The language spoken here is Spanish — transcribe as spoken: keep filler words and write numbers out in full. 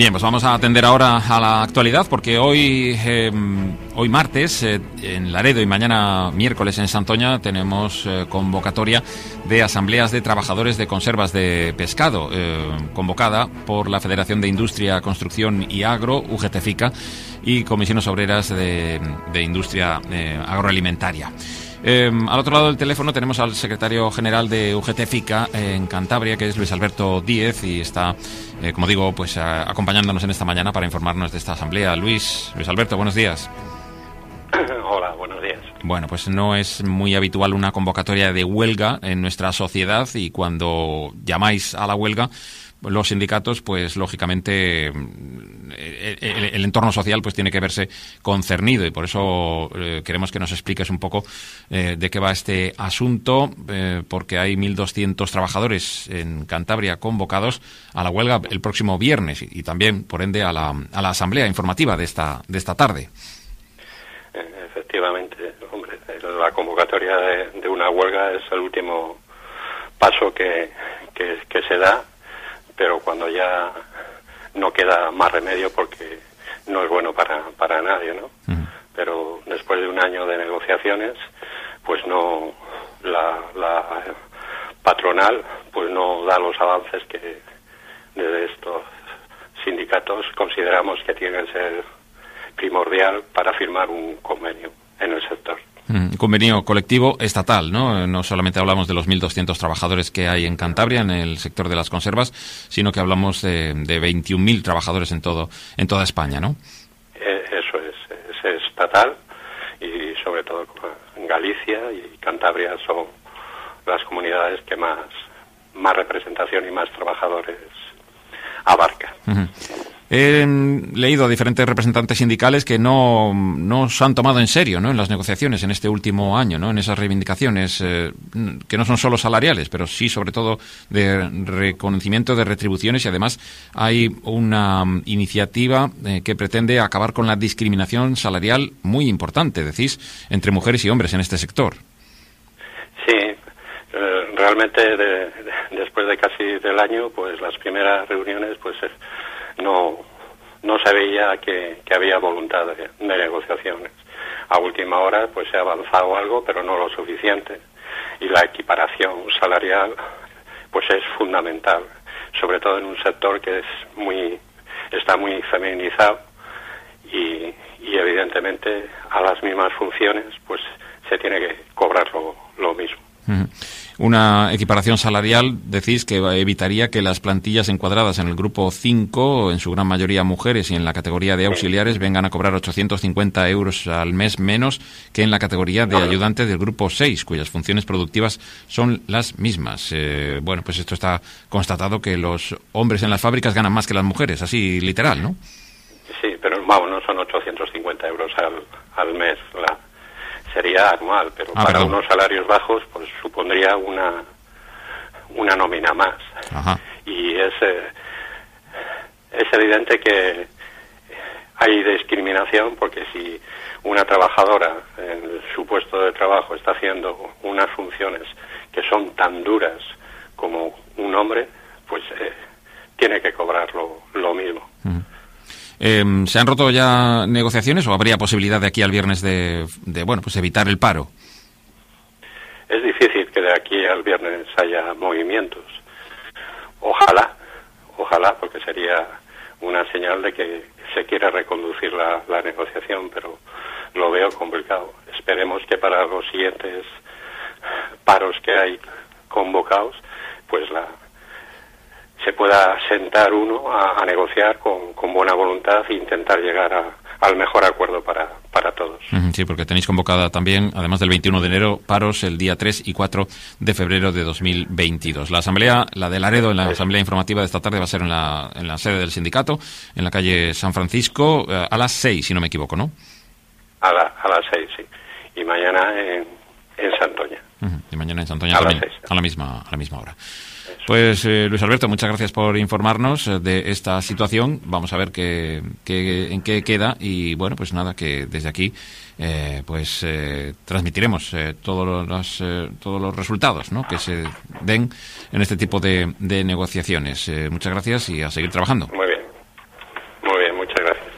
Bien, pues vamos a atender ahora a la actualidad porque hoy, eh, hoy martes eh, en Laredo y mañana miércoles en Santoña tenemos eh, convocatoria de asambleas de trabajadores de conservas de pescado, eh, convocada por la Federación de Industria, Construcción y Agro, U G T FICA, y Comisiones Obreras de, de Industria eh, Agroalimentaria. Eh, al otro lado del teléfono tenemos al secretario general de U G T FICA eh, en Cantabria, que es Luis Alberto Díez, y está, eh, como digo, pues a, acompañándonos en esta mañana para informarnos de esta asamblea. Luis, Luis Alberto, buenos días. Hola, buenos días. Bueno, pues no es muy habitual una convocatoria de huelga en nuestra sociedad, y cuando llamáis a la huelga, los sindicatos, pues lógicamente el, el, el entorno social pues tiene que verse concernido, y por eso eh, queremos que nos expliques un poco eh, de qué va este asunto, eh, porque hay mil doscientos trabajadores en Cantabria convocados a la huelga el próximo viernes y, y también, por ende, a la, a la asamblea informativa de esta, de esta tarde. Efectivamente, hombre, la convocatoria de, de una huelga es el último paso que, que, que se da, pero cuando ya no queda más remedio, porque no es bueno para, para nadie, ¿no? Uh-huh. Pero después de un año de negociaciones, pues no, la, la patronal pues no da los avances que desde estos sindicatos consideramos que tiene que ser primordial para firmar un convenio en el sector. Un convenio colectivo estatal, ¿no? No solamente hablamos de los mil doscientos trabajadores que hay en Cantabria en el sector de las conservas, sino que hablamos de, de veintiún mil trabajadores en todo en toda España, ¿no? Eso es, es estatal, y sobre todo en Galicia y Cantabria son las comunidades que más, más representación y más trabajadores abarcan. Uh-huh. He leído a diferentes representantes sindicales que no, no se han tomado en serio, ¿no?, en las negociaciones en este último año, ¿no?, en esas reivindicaciones eh, que no son solo salariales, pero sí sobre todo de reconocimiento de retribuciones, y además hay una iniciativa eh, que pretende acabar con la discriminación salarial muy importante, decís, entre mujeres y hombres en este sector. Sí, eh, realmente de, de, después de casi del año, pues las primeras reuniones, pues eh, no no se veía que, que había voluntad de, de negociaciones. A última hora pues se ha avanzado algo, pero no lo suficiente, y la equiparación salarial pues es fundamental, sobre todo en un sector que es muy está muy feminizado, y, y evidentemente a las mismas funciones pues se tiene que cobrar lo, lo mismo. Uh-huh. Una equiparación salarial, decís, que evitaría que las plantillas encuadradas en el grupo cinco, en su gran mayoría mujeres, y en la categoría de auxiliares, vengan a cobrar ochocientos cincuenta euros al mes menos que en la categoría de ayudante del grupo seis, cuyas funciones productivas son las mismas. Eh, bueno, pues esto está constatado, que los hombres en las fábricas ganan más que las mujeres, así literal, ¿no? Sí, pero vamos, no son ochocientos cincuenta euros al, al mes, la sería anual, pero ah, para perdón. unos salarios bajos pues supondría una una nómina más. Ajá. Y es eh, es evidente que hay discriminación, porque si una trabajadora en su puesto de trabajo está haciendo unas funciones que son tan duras como un hombre, pues eh, tiene que cobrar lo, lo mismo. Uh-huh. Eh, ¿Se han roto ya negociaciones, o habría posibilidad de aquí al viernes de, de bueno, pues evitar el paro? Es difícil que de aquí al viernes haya movimientos. Ojalá, ojalá, porque sería una señal de que se quiere reconducir la, la negociación, pero lo veo complicado. Esperemos que para los siguientes paros que hay convocados, pues la se pueda sentar uno a, a negociar con, con buena voluntad e intentar llegar a, al mejor acuerdo para, para todos. Sí, porque tenéis convocada también, además del veintiuno de enero, paros el día tres y cuatro de febrero de dos mil veintidós. La asamblea, la de Laredo, en la asamblea informativa de esta tarde, va a ser en la, en la sede del sindicato, en la calle San Francisco, a las seis, si no me equivoco, ¿no? A, la, a las seis, sí. Y mañana en, en Santoña. Uh-huh. Y mañana en Santoña a también, las seis. a la misma, a la misma hora. Pues eh, Luis Alberto, muchas gracias por informarnos de esta situación. Vamos a ver qué, qué, en qué queda, y bueno, pues nada, que desde aquí eh, pues eh, transmitiremos eh, todos los eh, todos los resultados, ¿no?, que se den en este tipo de, de negociaciones. Eh, muchas gracias, y a seguir trabajando. Muy bien. gracias.